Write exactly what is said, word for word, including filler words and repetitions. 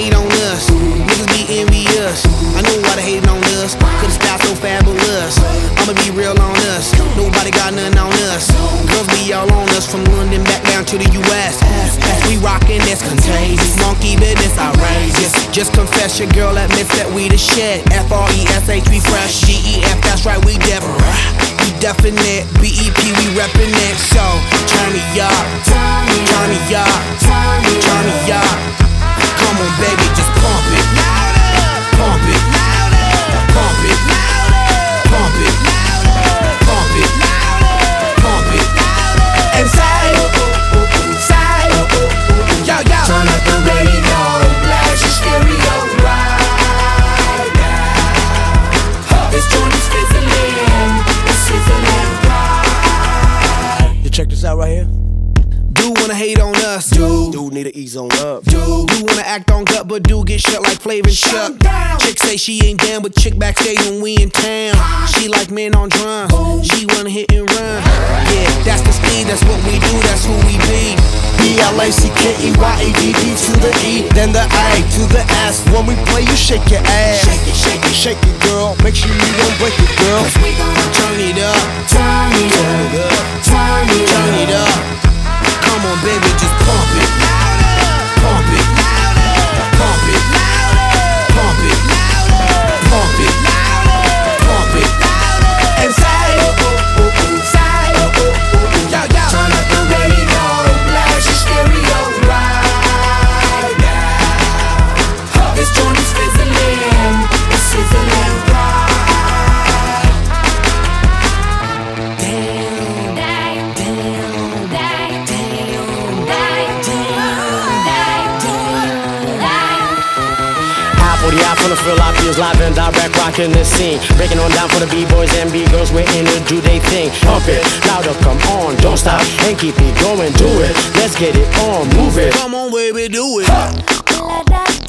hate on us. Niggas be envious. I know why they hating on us, cause the style so fabulous. I'ma be real on us, nobody got nothing on us. Girls be all on us, from London back down to the U S We rockin' this contagious, monkey business outrageous. Just confess your girl admits that we the shit. F R E S H, we fresh. G E F, that's right, we different. We definite. B E P, we reppin' it. So, turn me up, turn me up, turn me up. Come on, baby, just pump it, pump it, pump it, pump it, pump it, pump it, and say, say, yo, yo. Turn up the radio, blast your stereo right now. This joint is fizzling, it's sizzling right. You check this out right here. Do wanna hate on us, dude. Dude need to ease on up. Dude, do wanna act on gut, but do get shut like Flavor Chuck. Chick say she ain't down, but chick backstage when we in town. She like men on drums, she wanna hit and run. Yeah, that's the speed, that's what we do, that's who we be. B L A C K E Y A D D to the E, then the A to the S. When we play, you shake your ass. Shake it, shake it, Shake it, girl. Make sure you don't break it, girl. cause we gon' Turn it up, turn it up, turn it turn it up. up. Come on, baby, just pump it, pump it, pump it, pump it, pump it, pump it, and say, say, yo, yo. Turn up the radio, blast your stereo right now. This joint is fizzling, it's sizzling right. Damn, damn, damn, damn, For the eye from the fill, I feels live and direct, rocking the scene. Breaking on down for the B-boys and B-girls, we're in to do they thing. Pump it, louder, come on, don't stop, and keep it going, do it. Let's get it on, move it. Come on, baby, do it.